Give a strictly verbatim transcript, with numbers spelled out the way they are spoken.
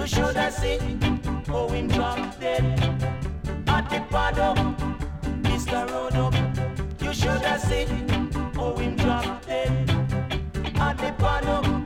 should have seen how him drop dead at the paddock, Mister Road-Up. You should have seen how him drop dead at the paddock.